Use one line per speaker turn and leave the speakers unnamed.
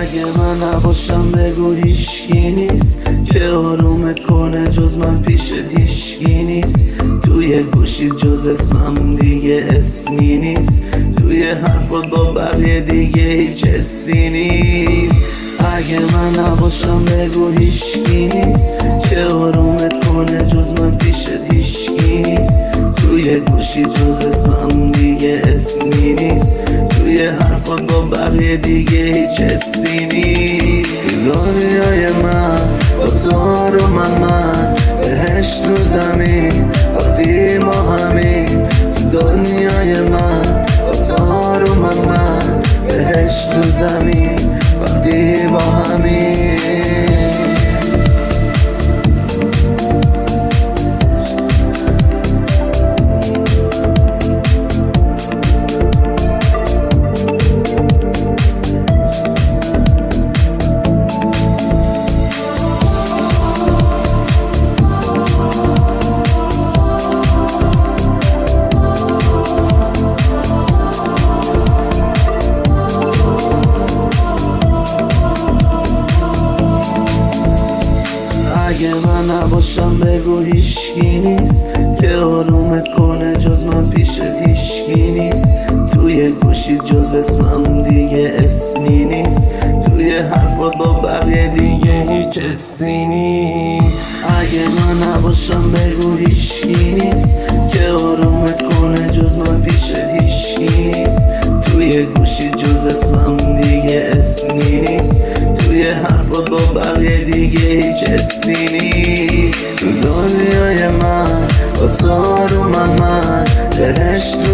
اگه من نباشم بگو هیشکی نیست که آرومت کنه جز من پیشت هیشکی نیست. توی گوشی جز اسمم دیگه اسمی نیست، توی حرفات با بقیه دیگه هیچ حسی نیست. اگه من نباشم بگو هیشکی نیست که آرومت کنه جز من پیشت هیشکی نیست. توی گوشی جز اسمم دیگه اسمی نیست، توی حرفات با بقیه دیگه هیچ حسی نیست. دنیای من با تو رو من بهشت رو زمین وقتی ما همین. دنیای من با تو رو من بهشت رو زمین وقتی با همین. اگه من نباشم بگو هیشکی نیست که آرومت کنه جز من پیشت هیشکی نیست. توی گوشی جز اسمم دیگه اسمی نیست، توی حرفات با بقیه دیگه هیچ حسی نیست. اگه من نباشم بگو هیشکی نیست که آرومت کنه جز من پیشت هیشکی نیست. توی گوشی جز اسمم دیگه اسمی نیست، توی حرفات با بقیه دیگه هیچ حسی نیست. تو دنیای من با تو رو من بهشت رو